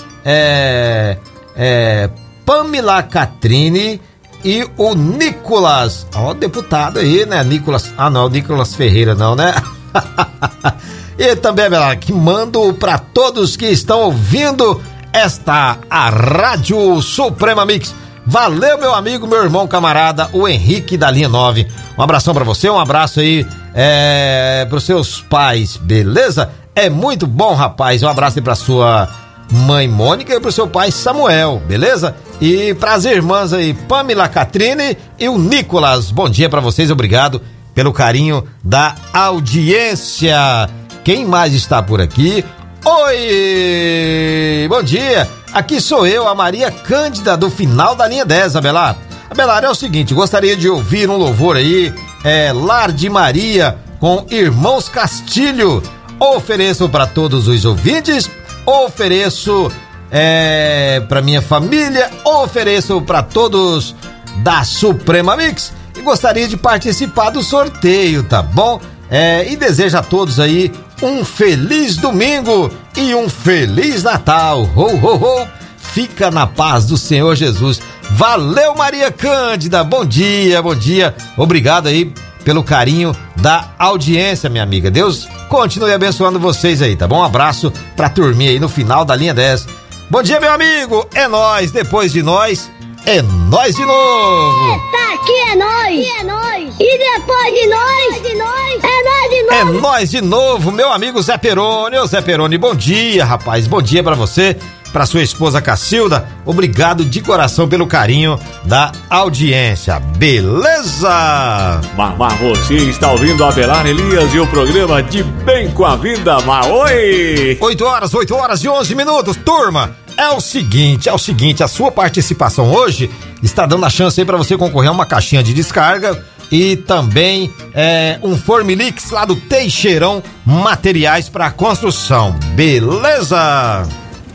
Pamela Catrine e o Nicolas. Ó, deputado aí, né? Nicolas. Ah, não, o Nicolas Ferreira, não, né? E também, Abelar, que mando pra todos que estão ouvindo a Rádio Suprema Mix. Valeu, meu amigo, meu irmão, camarada, o Henrique da linha 9. Um abração pra você, um abraço aí pros seus pais, beleza? É muito bom, rapaz. Um abraço aí pra sua mãe Mônica e pro seu pai Samuel, beleza? E pras irmãs aí, Pamela Catrine e o Nicolas. Bom dia pra vocês, obrigado pelo carinho da audiência. Quem mais está por aqui? Oi! Bom dia! Aqui sou eu, a Maria Cândida, do final da linha 10, Abelar. Abelar, é o seguinte, gostaria de ouvir um louvor aí, Lar de Maria, com Irmãos Castilho. Ofereço para todos os ouvintes, ofereço para minha família, ofereço para todos da Suprema Mix e gostaria de participar do sorteio, tá bom? E desejo a todos aí um feliz domingo e um feliz Natal. Ho, ho, ho. Fica na paz do Senhor Jesus. Valeu, Maria Cândida. Bom dia, bom dia. Obrigado aí pelo carinho da audiência, minha amiga. Deus continue abençoando vocês aí, tá bom? Um abraço pra turminha aí no final da linha 10. Bom dia, meu amigo. É nóis. Depois de nós, é nós de novo. Tá aqui, é nós. E depois de nós, é nós de novo. É nós de novo, meu amigo Zé Peroni. Ô Zé Peroni, bom dia, rapaz. Bom dia pra você, pra sua esposa Cacilda. Obrigado de coração pelo carinho da audiência. Beleza? Mas você está ouvindo a Abelar Elias e o programa De Bem com a Vida. Mas oi! 8 horas e 11 minutos, turma. É o seguinte, a sua participação hoje está dando a chance aí pra você concorrer a uma caixinha de descarga e também um Formilix lá do Teixeirão Materiais para Construção. Beleza?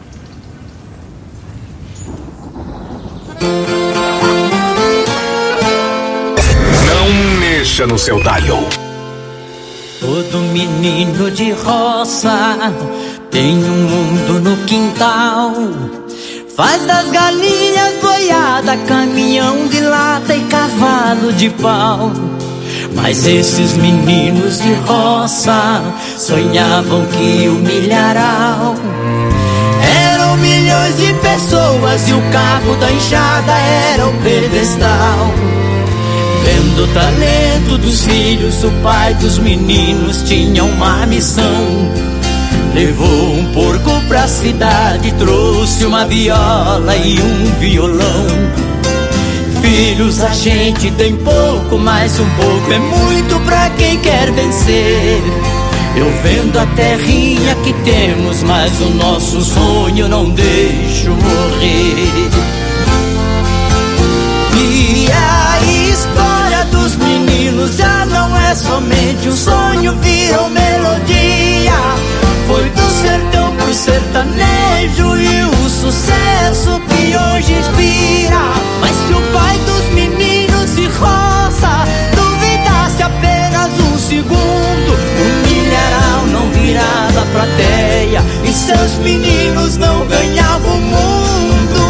Não mexa no seu dial. Todo menino de roça tem um mundo no quintal. Faz das galinhas boiada, caminhão de lata e cavalo de pau. Mas esses meninos de roça sonhavam que o milharal eram milhões de pessoas e o carro da enxada era o pedestal. Vendo o talento dos filhos, o pai dos meninos tinha uma missão. Levou um porco pra cidade, trouxe uma viola e um violão. Filhos, a gente tem pouco, mas um pouco é muito pra quem quer vencer. Eu vendo a terrinha que temos, mas o nosso sonho não deixo morrer. E a história dos meninos já não é somente um sonho, virou melodia. Foi do sertão pro sertanejo e o sucesso que hoje inspira. Mas se o pai dos meninos de roça duvidasse apenas um segundo, o milharal não virava plateia e seus meninos não ganhavam o mundo.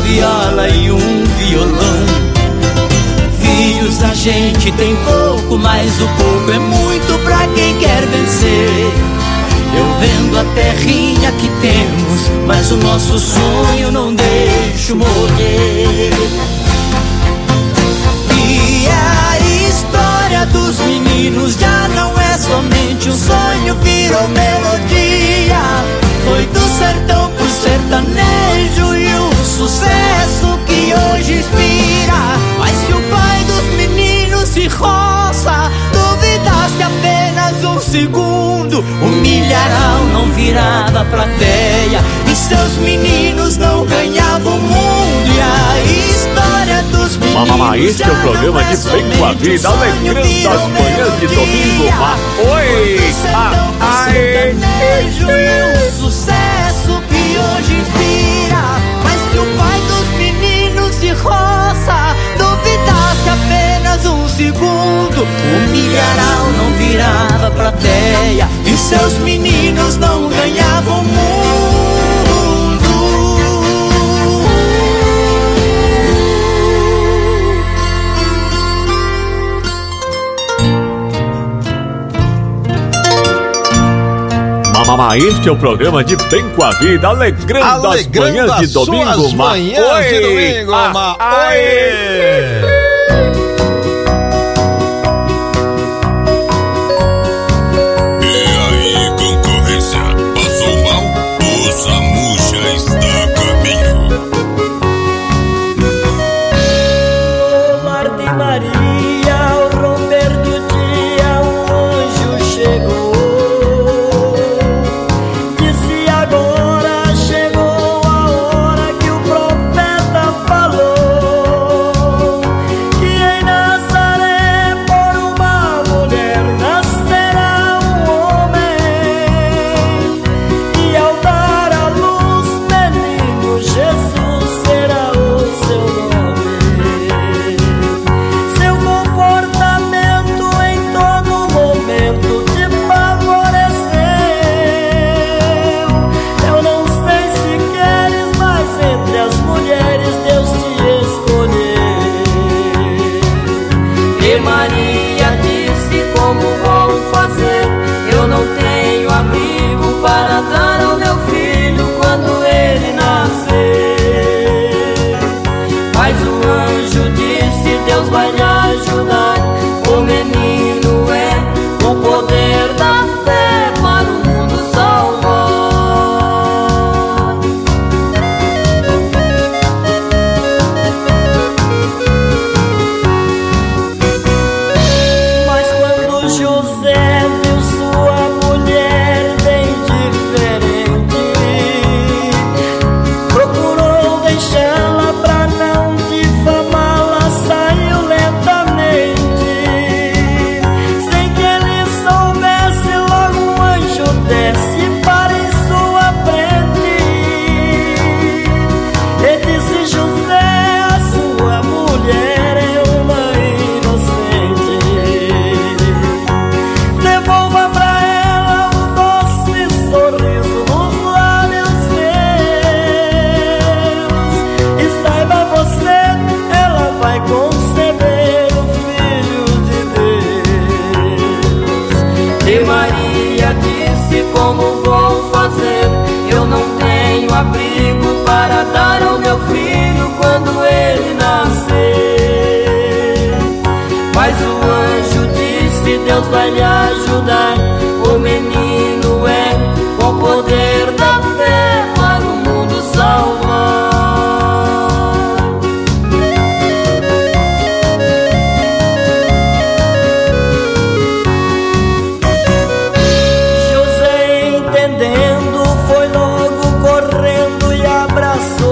viola e um violão. Filhos a gente tem pouco, mas o pouco é muito pra quem quer vencer. Eu vendo a terrinha que temos, mas o nosso sonho não deixo morrer. E a história dos meninos já não é somente um sonho, virou melodia. Foi do sertão pro sertanejo e o sucesso que hoje inspira. Mas se o pai dos meninos se roça, duvidaste apenas um segundo, o milharal não virava plateia e seus meninos não ganhavam o mundo. E a história dos meninos este é o programa de Bem com a Vida, alegrando as manhãs de domingo. Oi! Sertanejo e o sucesso que hoje inspira. Mas se o pai dos meninos se roça, duvidaste apenas um segundo, o milharal não virava plateia e seus meninos não ganhavam o mundo. Este é o programa de Bem com a Vida, alegrando as manhãs de domingo. Manhãs de domingo, Deus vai lhe ajudar. O menino é o poder da fé para o mundo salvar. José, entendendo, foi logo correndo e abraçou